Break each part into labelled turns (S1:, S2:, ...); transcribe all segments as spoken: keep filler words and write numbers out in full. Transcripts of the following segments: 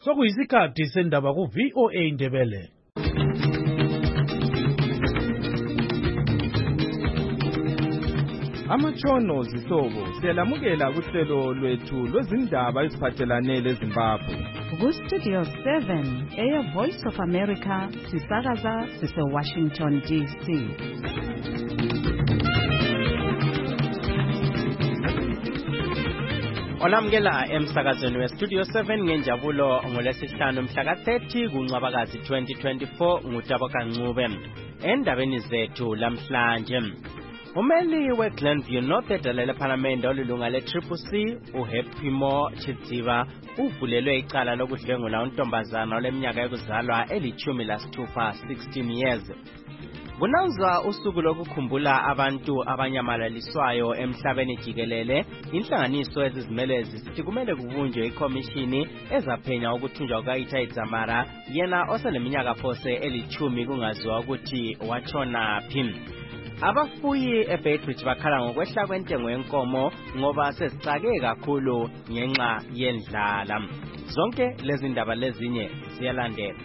S1: Sokuyisikhathi sendaba ku V O A Ndebele.
S2: Amatshono zihlobo siyalamukela kuhlelo lwethu lwezindaba eziphathelane leZimbabwe.
S3: Ku Studio seven, Air Voice of America, sisakaza sise Washington D C.
S4: Olamukela emsakazweni we Studio seven ngenjabulo ngolesihlanu mhla ka thirty kuNcwabakazi twenty twenty-four ngutabo kaNcube. Endabeni zethu lamhlanje, umeli we Glenview North edalele parliament olilunga le Triple C uHappy Moore Chidziva uvulelwe icala lokudlwengula untombazana oleminyaka yokuzalwa elithumi lasithupha sixteen years. Kunanzwa usuku lokukhumbula abantu abanyamalaliswayo emhlabeni jikelele, inhlanganiso ezizimele zisithi kumele kubunjwe ikomishini ezaphenya ukuthunjwa kukaItai Dzamara, yena oseleminyaka phose elithumi kungaziwa ukuthi watshona phi. Abafuyi eBeitbridge bakhala ngokwehla kwentengo yenkomo ngoba sezicake kakhulu ngenxa yendlala. Zonke lezi ndaba lezinye ziyalandela.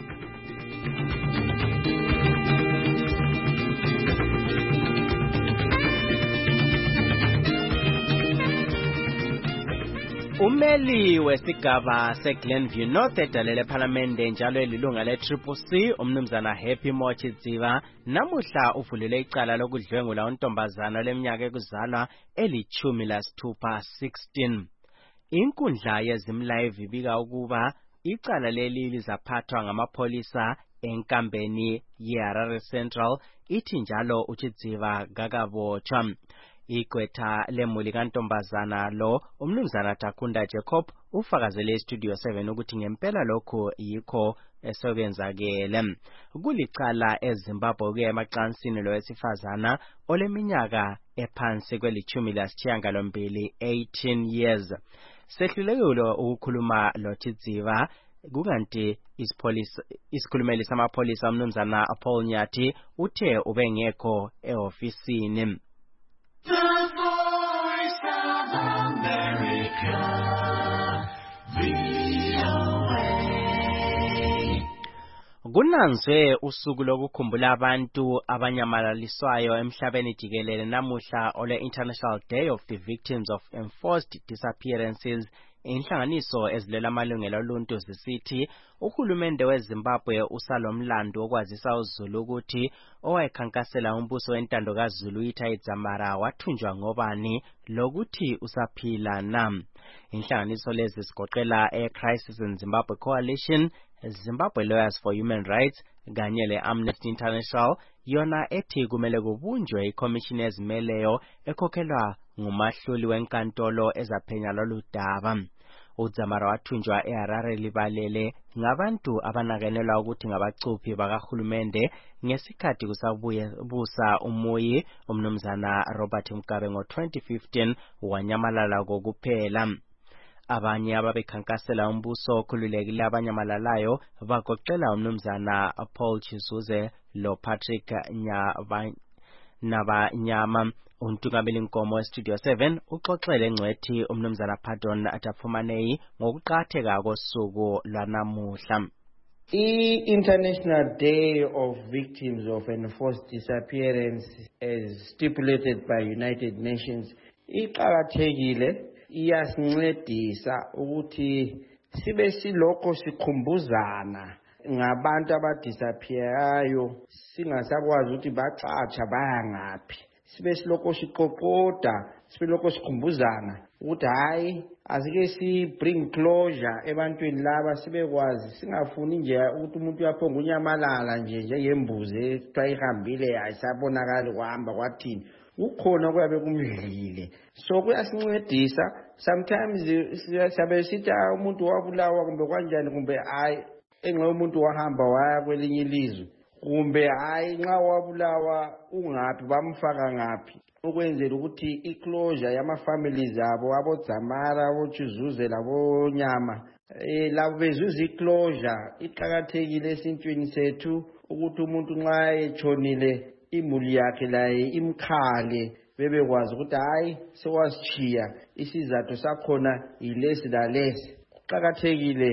S4: Umeli wesigaba seGlenview North edalele parliament njalo elilunga le Triple C umnumzana Happy Moore Chidziva namuhla uvulele icala lokudlwengula untombazana leminyaka yokuzalwa elithumi lasithupha sixteen. Inkundla yezimlive ibika ukuba icala leli lizaphathwa ngamapholisa enkambeni yeHarare Central, ithi njalo uChidziva kakabotshwa. Igqwetha lemuli kantombazana lo umnumzana Takunda Jacob ufakazele eStudio seven ukuthi ngempela lokho yikho esokwenzakele. Kulicala eZimbabwe kuya emacansini lowesifazana oleminyaka ephansi kwelithumi lasishiyagalombili eighteen years. Sehlulekile ukukhuluma loChidziva kukanti isipolisa isikhulumeli samapholisa umnumzana Paul Nyathi uthe ubengekho eofisini.
S5: The Voice of America, V O A.
S4: Kunanzwe usuku lokukhumbula abantu abanyamalaliswayo emhlabeni jikelele namuhla ole International Day of the Victims of Enforced Disappearances. Inhlanganiso ezilela amalungelo oluntu zisithi uhulumende weZimbabwe usalomlando okwazisa uZulu ukuthi owayekhankasela umbuso wentando kaZulu uItai Dzamara wathunjwa ngobani lokuthi usaphila na. Inhlanganiso lezi sigoqela eCrisis in Zimbabwe Coalition, Zimbabwe Lawyers for Human Rights kanye le-Amnesty International, yona ethi kumele kubunjwe ikomishini ezimeleyo ekhokhelwa ngumahluli wenkantolo ezaphenya lolu daba. uDzamara wathunjwa eHarare libalele ngabantu abanakenelwa ukuthi ngabacuphi bakahulumende ngesikhathi kusabuye busa umuyi umnumzana Robert Mugabe ngo twenty fifteen wanyamalala kokuphela. Abanye ababekhankasela umbuso okhululekile abanyamalalayo bagoqela umnumzana Paul Chizuze lo Patrick Nabanyama. Untukameli Nkomo Studio seven uxoxele ngcwethi umnumzana Pardon Ataphumanei ngokuqhatheka kosuku lwanamuhla.
S6: I-International Day of Victims of Enforced Disappearance, as stipulated by United Nations, iqakathekile, iyasincedisa ukuthi sibe silokho sikhumbuzana ngabantu abadisappearayo, singasakwazi ukuthi bacatsha baya ngaphi. Sibe silokho siqoqoda, sibe lokho sikhumbuzana ukuthi hayi asike si bring closure ebantwini laba, sibekwazi singafuni nje ukuthi umuntu uyaphonga unyamalala nje njengembuzi xa ihambile ayisabonakali kuhamba kwathini. Ukhona kuyabe kumdlile. So kuyasincedisa. Sometimes siyabe sithi umuntu wabulawa kumbe kanjani kumbe hayi enxa umuntu wahamba waya kwelinye ilizwe kumbe hayi nxa wabulawa ungaphi bamfaka ngaphi, ukwenzela ukuthi iclosure yama families abo aboDzamara aboChizuze labonyama eh labo bezuza iclosure. Iqhakathekile esintwini sethu ukuthi umuntu nxa etshonile imuli yakhe laye imkhale bebekwazi ukuthi hayi sewasitshiya isizathu sakhona yilesi lalesi. Kuqhakathekile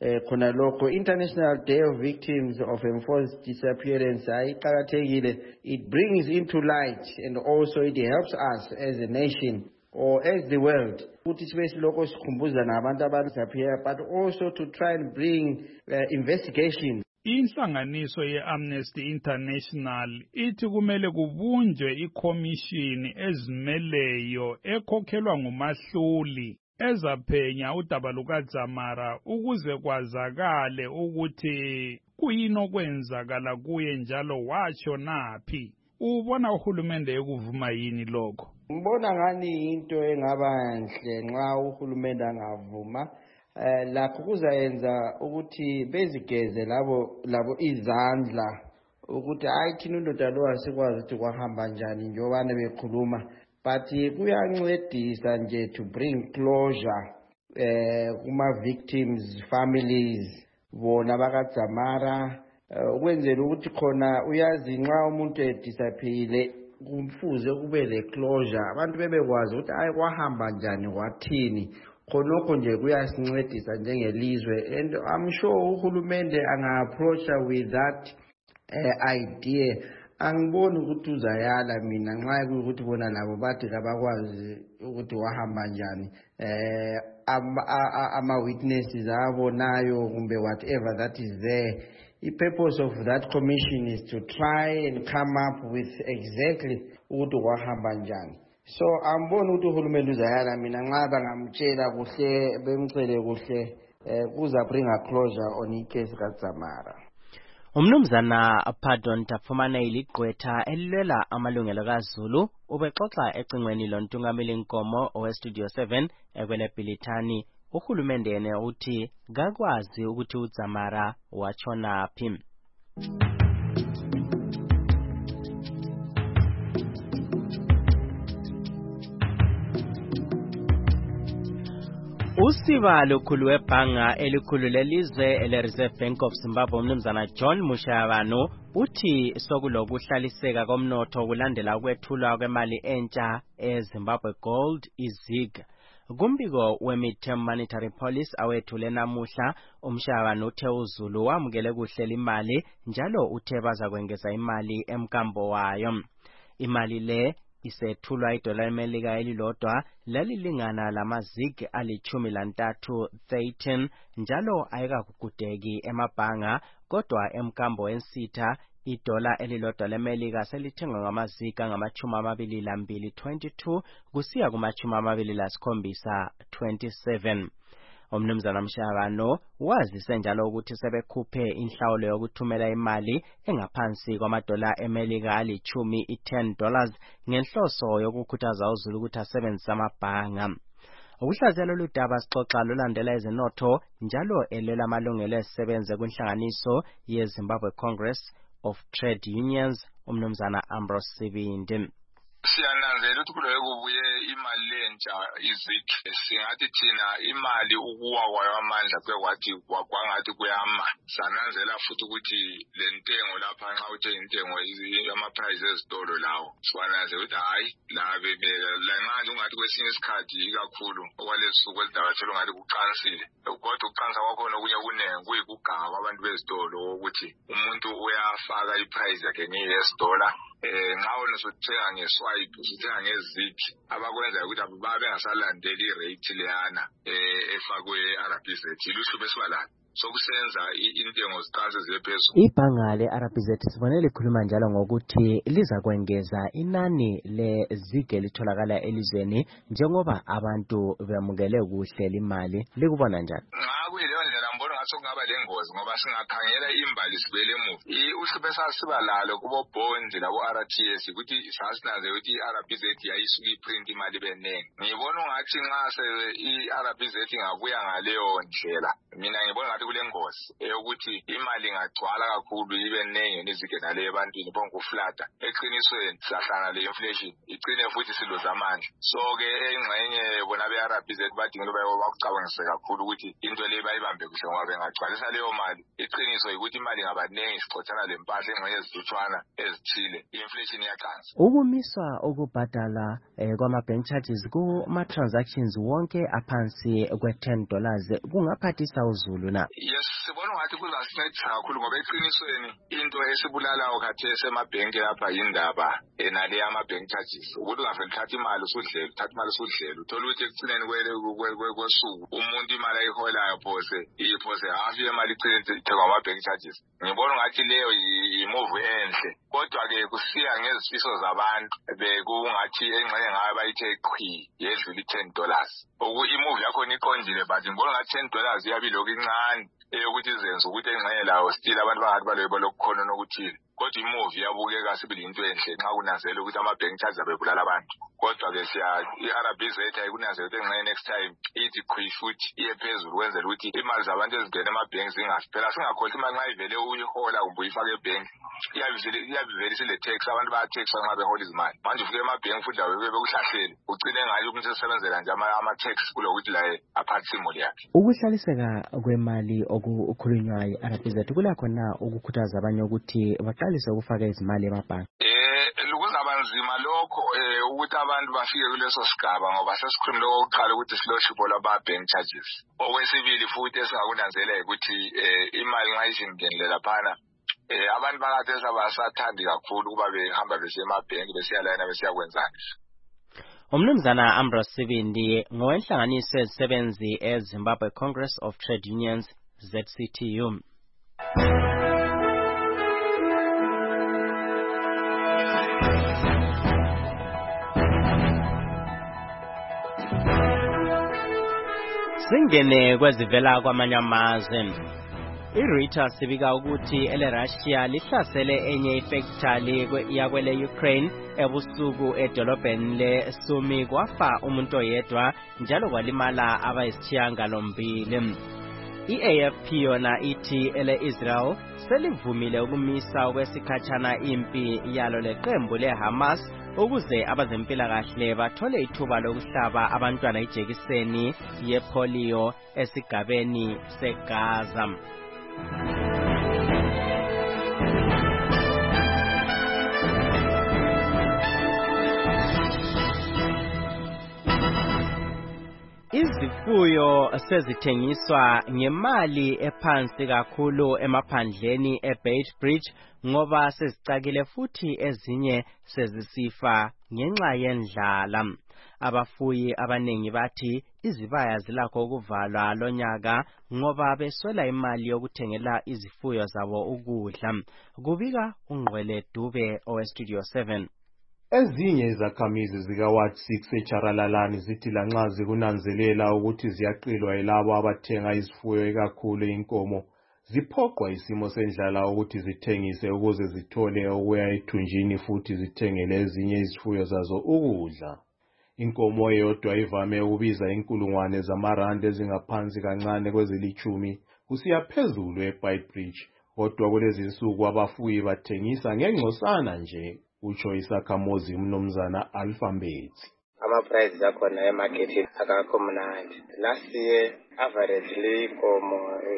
S6: khona lokho International Day of Victims of Enforced Disappearance ayiqhakathekile. It brings into light and also it helps us as a nation or as the world ukuthi sibe siloko sikhumbuza nabantu abadisappear, but also to try and bring uh, investigation.
S7: Inhlanganiso ye-Amnesty International ithi kumele kubunjwe ikhomishini ezimeleyo ekhokhelwa ngumahluli ezaphenya udaba lukaDzamara ukuze kwazakale ukuthi kuyini okwenzakala kuye njalo watsho naphi. Ubona uhulumende ekuvuma yini lokho?
S6: Ngibona ngani into engaba nhle nxa uhulumende angavuma. Eh lakho kuzayenza ukuthi bezigeze labo labo izandla ukuthi hayi thina indoda lo asikwazi ukuthi kwahamba njani njengoba bekhuluma, but kuyancedisa nje to bring closure eh kuma victims families bona bakaDzamara, ukwenzela ukuthi khona uyazi nxa umuntu edisappear kumfuze kube le closure, abantu bebekwazi ukuthi hayi kwahamba njani kwathini. Khonokho nje kuyasincedisa njengelizwe, and I'm sure uhulumende anga-approacha with that uh, idea. Angiboni ukuthi uzayala mina nxa kuyukuthi bona labo bathi kabakwazi ukuthi wahamba njani. Eh ama-witnesses abonayo kumbe whatever that is there. The purpose of that commission is to try and come up with exactly ukuthi wahamba njani. So ambona ukuthi uhulumende uzayala mina nxa bangamtshela kuhle bemcele kuhle kuza bring a closure on icase kaDzamara.
S4: Umnumzana Pardon Tafumane iligqwetha elilwela amalungelo kaZulu ubexoxa ecingweni lontungameli Nkomo owestudio seven ekwele Bhilithani. Uhulumende yena uthi kakwazi ukuthi uDzamara watshona phi. Usiba lokhulu webhanga elikhulu lelizwe ele-Reserve Bank of Zimbabwe umnumzana John Mushavano uthi sokulokuhlaliseka komnotho kulandela ukwethulwa kwemali entsha eZimbabwe Gold izig. Kumbiko we-Midterm Monetary Policy awethule namuhla, umshavano uthe uZulu wamukele kuhle imali njalo uthe bazakwengeza imali emkambo wayo. Imali le isethulwa idola emelika elilodwa lalilingana lamazig alichumi lantathu thirteen njalo ayikakugudeki emabhanga, kodwa emkambo ensitha idola elilodwa lemelika selithengwa ngamazig angamachumi amabili lambili twenty-two kusiya kumachumi amabili lasikhombisa twenty-seven. Umnumzana Mshavano wazise njalo ukuthi sebekhuphe inhlawulo yokuthumela imali engaphansi kwamadola emelika alichumi i-ten dollars ngenhloso yokukhuthaza uZulu ukuthi asebenzise amabhanga. Ukuhlaziyalo ludaba sixoxa lulandela ezenotho njalo elela amalungelo esisebenze kwinhlanganiso yeZimbabwe Congress of Trade Unions umnumzana Ambrose Sibindi.
S8: Siyananzela ukuthi kuloye kubuye imali lentsha izig, singathi thina imali ukuwa kwayo amandla kwekwathi kwangathi kuyama. Sananzela futhi ukuthi le ntengo lapha nxa uthe intengo ama-price ezitolo lawo siwananzela ukuthi hayi la nxa ungathi kwesinye isikhathi ikakhulu okwalesuku elidabathelo ngathi kuqansile, kodwa ukuqansa kwakhona okunye kunengi kuyikuganga kwabantu bezitolo ukuthi umuntu uyafaka iprice yakhe nge-US-dollar nxa wona usuthenga ngeswipe usuthenga ngezig abakwenza ukuthi babe bengasalandeli irate leyana efakwe R B Z iluhlu besibalana sokusenza intengo ziqanse ziphezulu.
S4: Ibhanga le-R B Z sibone likhuluma njalo ngokuthi liza kwengeza inani lezig elitholakala elizweni njengoba abantu bemukele kuhle imali. Likubona njani?
S8: Ngakuyileyo ndlela mbona ngathi kungaba lengozi ngoba singakhangela imbali sibele emuva. Uhluphe sasiba lalo kubo bond labo R T S ukuthi sasinaze ukuthi i-R B Z yayisuka iprint imali benengi. Ngibona ungathi nxa se i-R B Z ingabuya ngaleyo ndlela, mina ngibona ngathi kulengozi eyokuthi imali ingagcwala kakhulu ibe nengi nizigena le ebantwini bonke uflata. Eqinisweni sahlangana le inflation igcine futhi siloza amandla. So ke engxenye bona be-R B Z badinga loba bakucabangise kakhulu ukuthi into le bayibambe kuhle ngoba bengagcwalisa leyo mali iqiniso ukuthi imali ngabaningi sixoxana lempahla engxenye ezilutshwana ezithile inflation iyaqansa.
S4: Ukumiswa okubhadala eh, kwama-bank charges kuma-transactions wonke aphansi kwe-ten dollars kungaphathisa uzulu na?
S8: Yes, sibona ngathi kuzasincedisa kakhulu ngoba eqinisweni into esibulalayo khathesi emabhenki lapha yindaba enale ama-bank charges ukuthi ungavele uthatha imali usudlela uthatha imali usudlela uthola ukuthi ekucineni kwesuku umuntu imali ayiholayo phose iphose hafi imali ithekwa ama-bank charges. Ngibona ngathi leyo yi-move enhle kodwa-ke kusiya ngezifiso zabantu bekungathi engxenye ngayo bayithe qhwi yedlula i-ten dollars. I-move yakhona iqondile but ngibona ngathi ten dollars iyabilokhu incane eyokuthi izenze ukuthi engxenye layo still abantu bangathi baloyibo lokukhona nokuthile. Kodwa imove iyabukeka sibili into enhle nxa kunanzela ukuthi ama-bank charges abebulala abantu. Kodwa-ke siya i-R B Z ayikunanzela ukuthi engxenye next time ithi qhwi futhi iye phezulu kwenzela ukuthi imali zabantu ezingena emabhenki zingafi. Phela singakhohlwa imali nxa ivele uyihola kumbe uyifake ebhenki iyabivele isile tax abantu baya-taxwa nxa behola izimali. Manje ufike emabhenki futhi lawe bekuhlahlele ugcine ngayo umuntu esebenzela nje ama-tax kulokuthi laye aphathise imali yakhe.
S4: Ukuhlaliseka kwemali okukhulunywa yi-R B Z kulakhona ukukhuthaza abanye ukuthi baqalise ukufaka izimali emabhanki.
S8: Eh kuzaba nzima lokho eh ukuthi abantu bafike kuleso sigaba ngoba sesikhulumile okokuqala ukuthi silohlupho lwaba-bank charges. Okwesibili futhi esingakunanzela ukuthi imali nxa isingenile laphana eh abantu bakathesi abasathandi kakhulu ukuba behamba besiya emabhenki besiyalayina besiyakwenzani.
S4: Umnumzana Ambrose Sibindi ngowenhlanganiso ezisebenzi eZimbabwe Congress of Trade Unions Z C T U. Singene kwezivela kwamanye amazwe. I-Reuters sibika ukuthi ele-Russia lihlasele enye ifactory yakwele Ukraine ebusuku edolobheni le-Sumy kwafa umuntu oyedwa njalo kwalimala abayisishiyagalombili. I-A F P yona ithi ele-Israel selivumile ukumisa okwesikhatshana impi yalo leqembu le-Hamas ukuze abazempilakahle bathole ithuba lokuhlaba abantwana ijekiseni yepolio esigabeni seGaza. Izifuyo sezithengiswa ngemali ephansi kakhulu emaphandleni eBeitbridge ngoba sezicakile futhi ezinye sezisifa ngenxa yendlala. Abafuyi abanengi bathi izibaya zilakho ukuvalwa lonyaka ngoba beswela imali yokuthengela izifuyo zabo ukudla. Kubika uNgqwele Dube oweStudio seven.
S9: Ezinye izakhamizi zika-Ward six eCharalalani zithi lanxa zikunanzelela ukuthi ziyaqilwa yilabo abathenga izifuyo ikakhulu inkomo, ziphoqwa isimo sendlala ukuthi zithengise ukuze zithole okuya ethunjini futhi zithengele ezinye izifuyo zazo ukudla. Inkomo eyodwa ivame ukubiza inkulungwane zamarandi ezingaphansi kancane kwezilitshumi kusiya phezulu eBeitbridge, kodwa kulezi insuku abafuyi bathengisa ngengcosana nje. Utsho isakhamuzi umnumzana Alpha Mbetsi.
S10: Ama-prices akhona emarkethi akakho mnandi. Last year averagely inkomo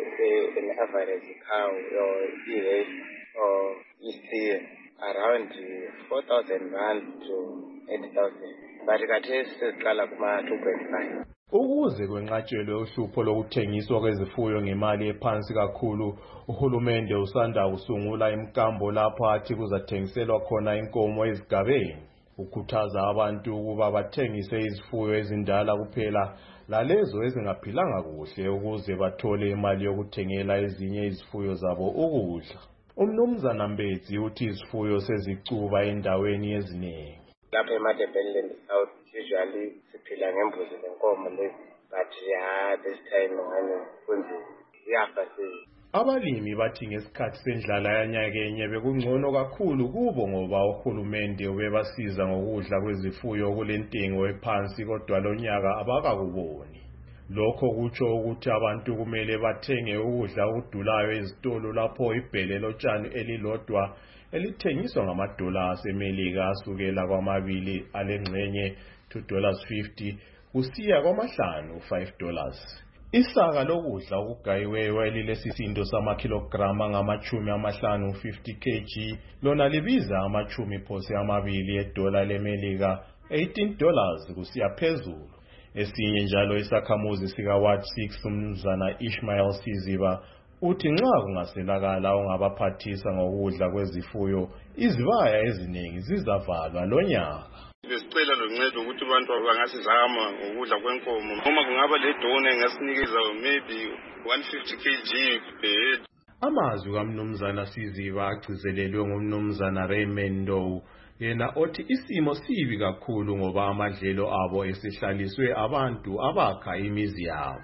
S10: an average cow or e-hay or e-steer around four thousand rand to eight thousand. But kathesi seziqala kuma two point five.
S9: Ukuze kwenqatshelwe uhlupho lokuthengiswa kwezifuyo ngemali ephansi kakhulu, uhulumende usanda kusungula imkambo lapho athi kuzathengiselwa khona inkomo ezigabeni. Ukhuthaza abantu ukuba bathengise izifuyo ezindala kuphela lalezo ezingaphilanga kuhle ukuze bathole imali yokuthengela ezinye izifuyo zabo ukudla. Umnumzana Mbetsi uthi izifuyo sezicuba endaweni eziningi.
S10: Lapha eMadebeleland South usually siphila ngembuzi lenkomo lezi, but yeah this time ngani kunzima ziyafa sezi.
S9: Abalimi bathi ngesikhathi sendlala yanyakenye bekungcono kakhulu kubo ngoba uhulumende ubebasiza ngokudla kwezifuyo kulentengo ephansi, kodwa lonyaka abakakuboni. Lokho kutsho ukuthi abantu kumele bathenge ukudla okudulayo ezitolo lapho ibhele lotshani elilodwa elithengiswa ngamadola asemelika asukela kwamabili alengxenye two dollars fifty kusiya kwamahlanu five dollars. Isaka lokudla okugayiweyo elilesisindo samakilograma ngamachumi amahlanu fifty kilograms lona libiza amachumi phose amabili edola lemelika eighteen dollars kusiya phezulu. Esinye njalo isakhamuzi sika Ward six umnumzana Ishmael Siziba uthi nxa kungaselakala ongabaphathisa ngokudla kwezifuyo izibaya eziningi zizavalwa lonyaka.
S11: Besicela loncedo ukuthi abantu bangasizama ngokudla kwenkomo uma kungaba le dona engasinikeza maybe one fifty kilograms per head.
S9: Amazwi kaMnumzana Siziba agcizelelwe ngumnumzana Raymond Doe yena othi isimo sibi kakhulu ngoba amadlelo abo esihlaliswe abantu abakha imizi yabo.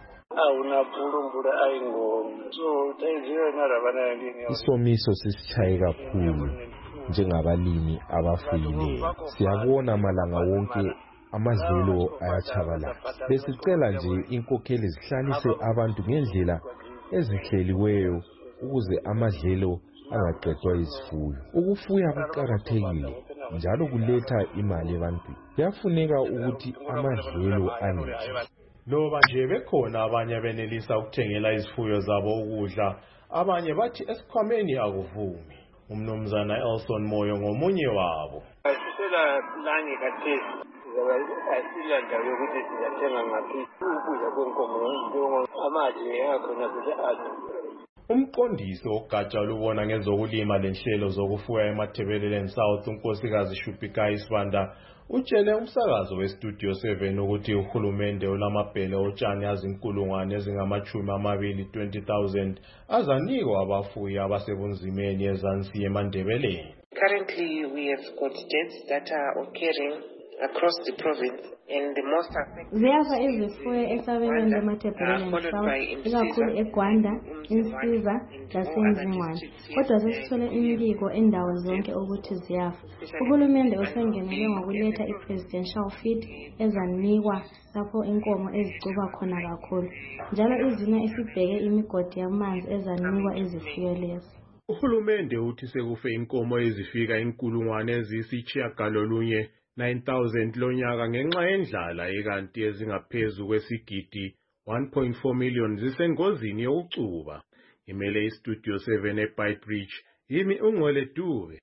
S12: Isomiso sisitshaye kakhulu njengabalimi abafuyileyo. Siyabona malanga wonke amadlelo ayachabalala. Besicela nje inkokheli zihlalise abantu ngendlela ezihleliweyo ukuze amadlelo angaqedwa izifuyo. Ukufuya kuqakathekile njalo kuletha imali ebantwini. Kuyafuneka ukuthi amadlelo anetshe.
S9: Loba nje bekhona abanye benelisa ukuthengela izifuyo zabo ukudla, abanye bathi esikhwameni akuvumi. Umnumzana Elson Moyo ngomunye wabo.
S13: Sisela lani kathesi asila ndawo yokuthi siyathenga ngaphi ukudla kwenkomo amadle akhona kuthi
S9: Umqondisi ogatsha lubona ngezokulima lenhlelo zokufuya eMathebeleleni South unkosikazi Shupika Isibanda utshele umsakazo weStudio seven ukuthi uhulumende olamabhele otshani azinkulungwane ezingamachumi amabili twenty thousand azanikwa abafuyi abasebunzimeni ezansi eMandebeleni.
S14: Currently we have got deaths that are occurring across the province and the most affected
S15: ziyafa izifuyo esabelweni leMathebeleleni South ikakhulu eGwanda, eNsiza laseNzingwane. Kodwa sesithole imibiko endawo zonke ukuthi ziyafa. Uhulumende usengenele ngokuletha i-presidential feed ezanikwa lapho inkomo ezicuba khona kakhulu. Njalo izinye esibheke imigodi yamanzi ezanikwa izifuyo lezi.
S9: Uhulumende uthi sekufe inkomo ezifika inkulungwane eziyisitshiyagalolunye nine thousand lonyaka ngenxa yendlala ekanti ezingaphezu kwesigidi one point four million zisengozini yokucuba. Imele iStudio seven eBaitbridge yimi uNgcwele Dube.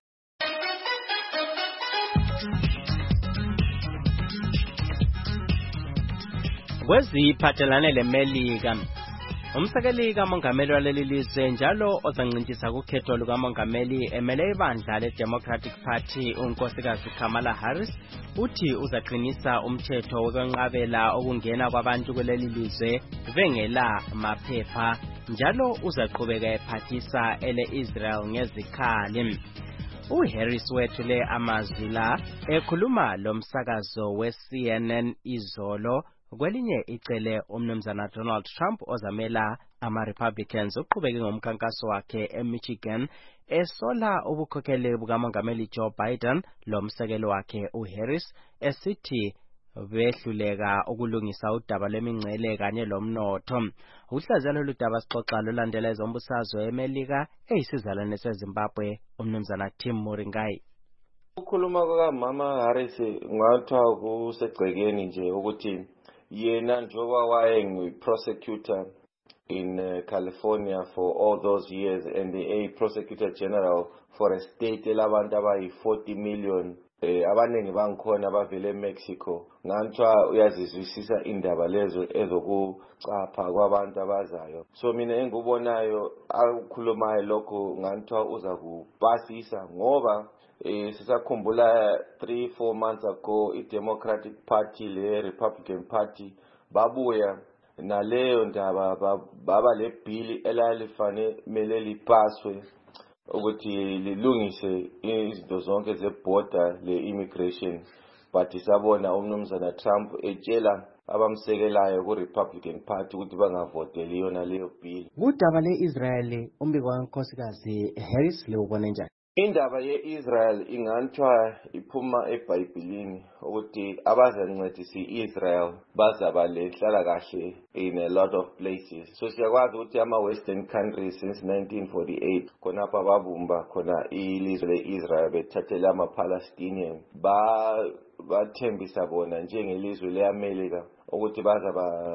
S4: Kweziphathelane leMelika, umsekeli kamongameli waleli lizwe njalo ozancintisana kukhetho lukamongameli emele ibandla leDemocratic Party unkosikazi Kamala Harris uthi uzaqinisa umthetho wokwenqabela okungena kwabantu kuleli lizwe bengela maphepha njalo uzaqhubeka ephathisa ele-Israel ngezikhali. uHarris wethule amazwi la ekhuluma lomsakazo we-C N N izolo. Kwelinye icele umnumzana Donald Trump ozamela ama-Republicans uqhubeke ngomkhankaso wakhe eMichigan esola ubukhokheli bukamongameli Joe Biden lomsekelo wakhe uHarris esithi behluleka ukulungisa udaba lwemingcele kanye lomnotho. Uhlaziya lolu daba sixoxa lolandela ezombusazwe eMelika eyisizalwane seZimbabwe umnumzana Tim Muringai.
S16: Ukukhuluma kukaMama Harris ngathiwa kusegcekeni nje ukuthi yena njoba wayengu-prosecutor in uh, California for all those years and a prosecutor general for a state elabantu abayi forty million eh abaningi bangikhona bavele eMexico. Nganthiwa uyazizwisisa indaba lezo ezokucapha kwabantu abazayo. So mina engikubonayo akukhulumayo lokho nganthiwa uza kupasisa ngoba Eh, sisakhumbula three four months ago i-Democratic Party le-Republican Party babuya naleyo ndaba baba le bill elalifane lipaswe ukuthi lilungise izinto zonke zeborder le-immigration, but sabona umnumzana Trump etshela abamsekelayo ku-Republican Party ukuthi bangavoteli yona leyo bill.
S4: Kudaba le-Israel umbiko kankosikazi Harris lewubona njani?
S16: Indaba ye-Israel inganthiwa iphuma eBhayibhelini ukuthi abazancedisa i-Israel bazaba lehlala kahle in a lot of places. So siyakwazi ukuthi ama-Western countries since nineteen forty-eight khonapha babumba khona ilizwe le-Israel bethathela ama-Palestinian ba bathembisa bona njengelizwe le-America ukuthi bazaba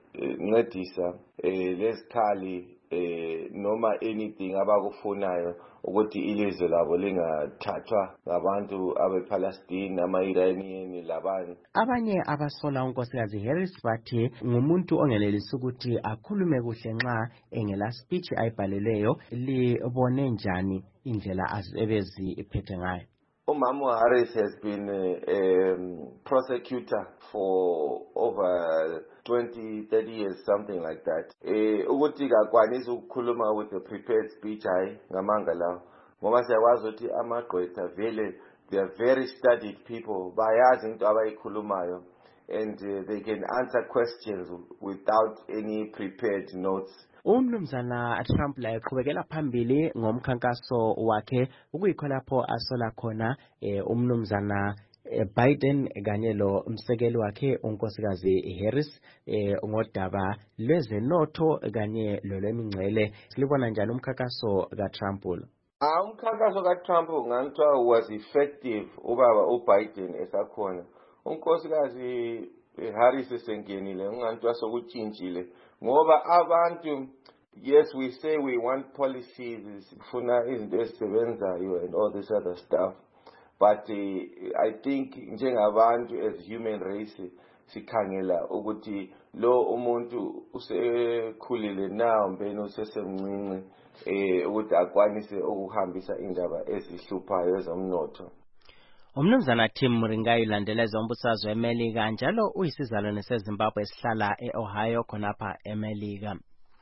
S16: ncedisa eh lesikhali eh noma anything abakufunayo ukuthi ilizwe labo lingathathwa ngabantu abePalestine ama-Iranian labanye.
S4: Abanye abasola unkosikazi Harris bathi ngumuntu ongenelisi ukuthi akhulume kuhle nxa engela speech ayibhaleleyo. Libone njani indlela azebezi iphethe ngayo?
S16: Umama Harris has been a, a um, prosecutor for over twenty, thirty years, something like that. Eh ukuthi kakwanisi ukukhuluma with a prepared speech hayi ngamanga lawo. Ngoba siyakwazi ukuthi amagqwetha vele they are very studied people, bayazi into abayikhulumayo, and uh, they can answer questions without any prepared notes.
S4: Umnumzana Trump la eqhubekela phambili ngomkhankaso wakhe ukuyikho lapho asola khona eh, umnumzana eh, Biden kanye lo umsekeli wakhe unkosikazi Harris eh, ngodaba lwezenotho kanye lolwemingcele. Silibona njani umkhankaso kaTrump lo?
S16: Ah umkhankaso kaTrump nganthiwa was effective ubaba uBiden esakhona. Unkosikazi Harris esengenile nganthiwa sokutshintshile ngoba abantu, yes, we say we want policies sifuna izinto ezisebenzayo and all this other stuff, but uh, I think njengabantu as human race sikhangela ukuthi lo umuntu usekhulile now mbeni usesemncinci eh ukuthi akwanise ukuhambisa indaba ezihluphayo ezomnotho.
S4: Umnumzana Tim Muringai ulandeleza umbusazwe eMelika njalo uyisizalwane seZimbabwe esihlala eOhio khonapha eMelika.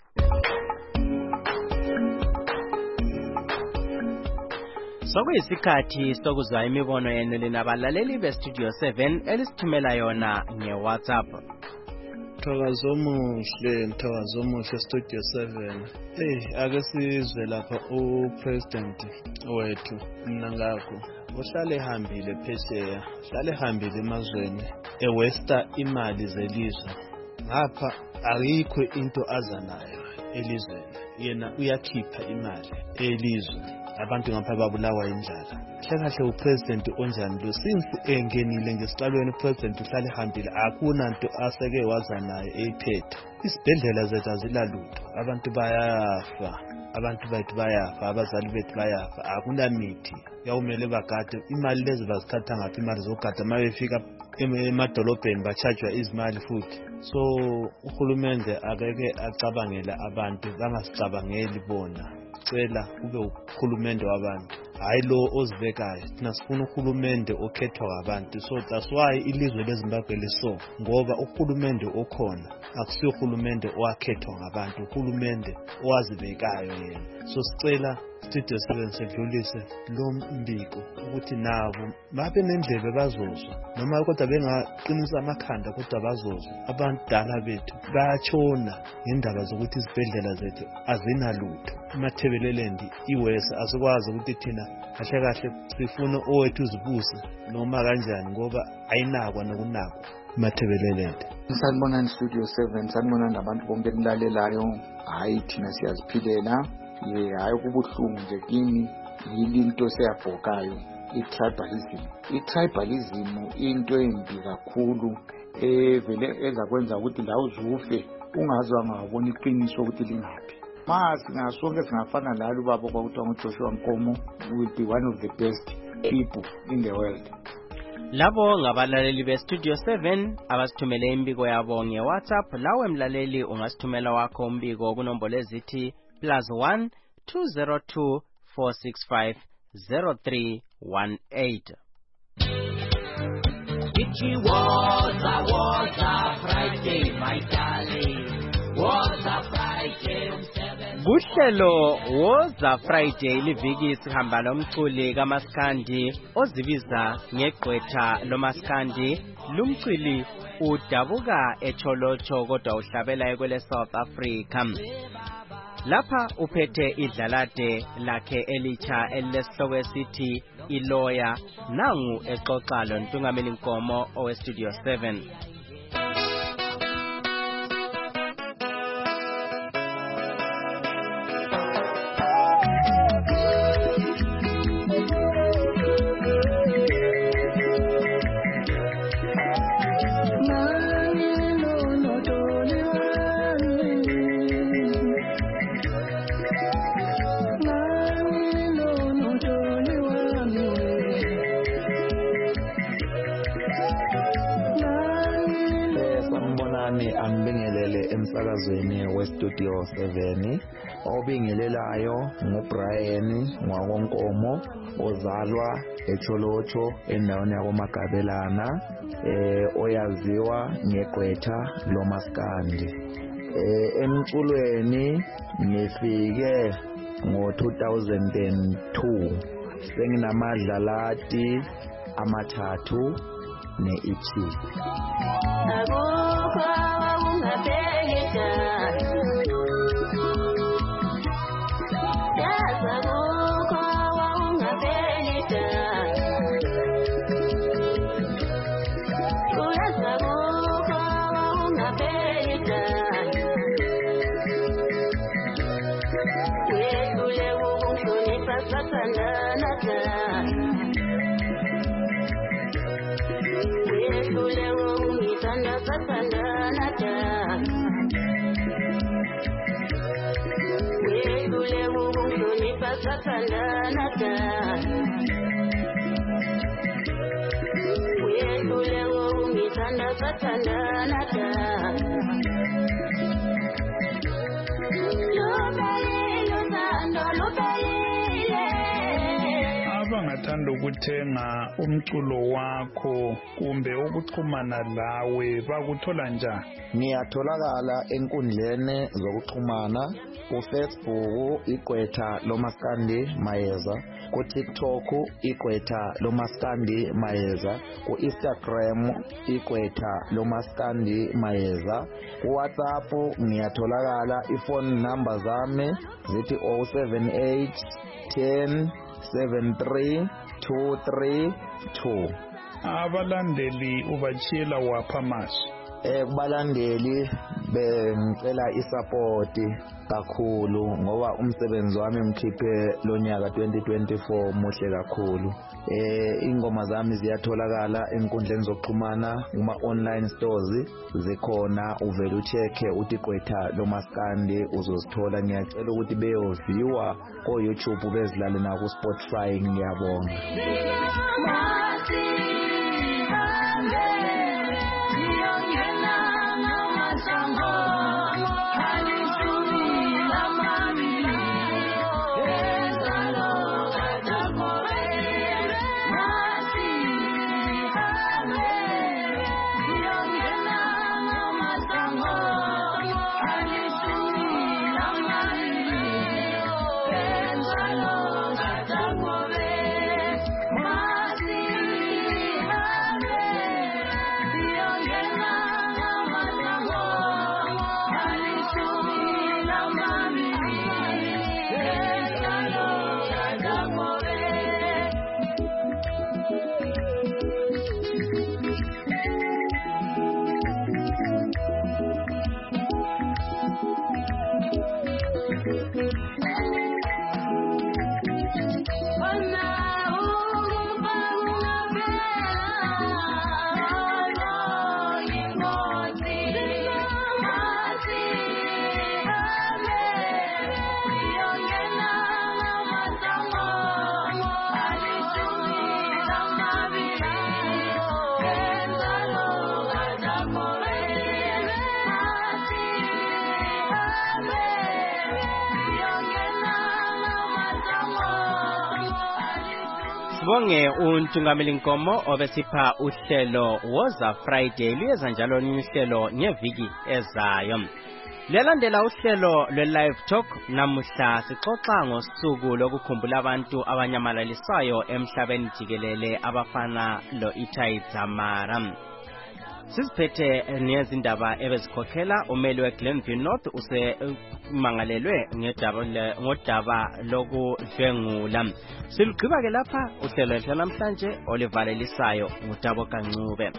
S4: Sokuyisikhathi sokuzwa imibono yenu linabalaleli beStudio seven elisithumela yona ngeWhatsApp.
S17: Thokoza omuhle, thokoza omuhle Studio seven. Eh ake sizwe lapha uPresident wethu mina ngakho uhlale ehambile phesheya, uhlale ehambile emazweni ewesta imali zelizwe. Ngapha ayikho into azanayo elizweni. Yena uyakhipha imali elizwe. Abantu ngapha babulawa indlala. Hlakahle uPresident onjani lo since engenile ngesiqalweni uPresident uhlale ehambile akuna into aseke wazanayo eyiphethe. Isibhedlela zethu azilalutho. Abantu bayafa. Abantu bethu bayafa, abazali bethu bayafa, akuna mithi. Yawumele bagade imali lezi bazithatha ngaphi imali zogada mabefika emadolobheni bachajwa izimali futhi. So uhulumende akeke acabangela abantu bangasicabangeli bona. Cela kube uhulumende wabantu hayi lo ozibekayo. Thina sifuna uhulumende okhethwa ngabantu. So that's why ilizwe leZimbabwe liso ngoba uhulumende okhona akusiyo uhulumende owakhethwa ngabantu, uhulumende owazibekayo yena. So sicela Studio seven sedlulise lo mbiko ukuthi nabo babe nendlebe bazozwa noma kodwa bengaqinisa amakhanda kodwa bazozwa. Abantu dala bethu bayatshona ngendaba zokuthi izibhedlela zethu azinalutho. Emathebelelendi iwese asikwazi ukuthi thina kahle kahle sifuna owethu uzibuse noma kanjani ngoba ayinakwa nokunakwa emathebelelendi.
S18: Sanibonani Studio seven, sanibonani nabantu bonke enilalelayo. Hayi thina siyaziphilela. Ye hayi kubuhlungu nje kimi yilinto seyabhokayo itribalism. Itribalism into embi kakhulu evele ezakwenza ukuthi la uzufe ungazwa ngabona iqiniso ukuthi lingaphi. Masi ngasonke singafana lalo baba kwakuthiwa ngoJoshua Nkomo will be one of the best people in the world.
S4: Labo ngabalaleli beStudio seven abasithumele imbiko yabo ngeWhatsApp. Lawe mlaleli ungasithumela wakho umbiko kunombolo ezithi plus one two zero two four six five zero three one eight.
S5: It was a was a Friday, my darling. Was a Friday.
S4: Kuhlelo woza Friday liviki sihamba lomculi kaMaskandi ozibiza ngegqwetha loMaskandi. Lumculi udabuka eCholocho kodwa uhlabela kwele South Africa. Lapha uphethe idlalade lakhe elicha elilesihloko esithi iLawyer. Nangu exoxa lo Ntungameli Nkomo oweStudio seven.
S19: emsakazweni westudio seven. Obingelelayo nguBrian Ngwakonkomo ozalwa eCholocho endaweni yakoMagabelana, eh oyaziwa ngegqwetha lomaskandi. Eh emculweni ngifike ngo two thousand two. Senginamadlalati amathathu ne-E P.
S7: Abangathanda ukuthenga umculo wakho kumbe ukuxhumana lawe bakuthola njani?
S19: Ngiyatholakala enkundleni zokuxhumana kuFacebook igqwetha lomaskandi Mayeza, kuTikTok igqwetha lomaskandi Mayeza, kuInstagram igqwetha lomaskandi Mayeza, kuWhatsApp ngiyatholakala. Iphone number zami zithi oh seven eight ten seven three two three two.
S7: Abalandeli ubachiyela wapha masu?
S19: Eh kubalandeli bengicela isupport kakhulu ngoba umsebenzi wami mkhiphe lonyaka twenty twenty-four muhle kakhulu. Eh ingoma zami ziyatholakala enkundleni zokuxhumana uma online stores zikhona, uvela uchecke uthi gqwetha lomaskandi uzozithola. Ngiyacela ukuthi beyoviwa ko YouTube bezilale na ku Spotify. Ngiyabonga.
S4: Sibonge uNtungameli Nkomo obesipha uhlelo Woza Friday luyeza njalo uhlelo ngeviki ezayo. Lelandela uhlelo lwe-Live Talk namuhla sixoxa ngosuku lokukhumbula abantu abanyamalalisayo emhlabeni jikelele abafana lo-Itai Dzamara. Sisiphethe nezindaba ebezikhokhela umeli weGlenville North usemangalelwe ngedaba ngodaba lokudlwengula. Silugqiba ke lapha uhlelo namhlanje olivalelisayo ngutabo Kancube.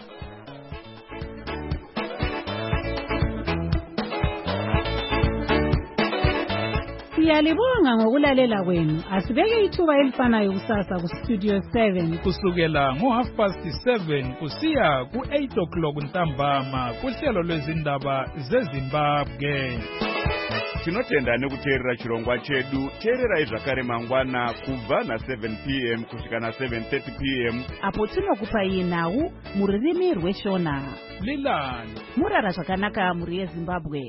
S3: Siyalibonga ngokulalela kwenu. Asibeke ithuba elifanayo kusasa ku Studio seven
S7: kusukela ngo half past seven kusiya ku eight o'clock ntambama kuhlelo lwezindaba zeZimbabwe.
S20: Tinotenda nekuteerera chirongwa chedu. Teerera zvakare mangwana kubva na seven p m kusvika na seven thirty p m
S3: apo tinokupa nhau mururimi rweshona.
S7: Lilani
S3: Murara zvakanaka muri yeZimbabwe.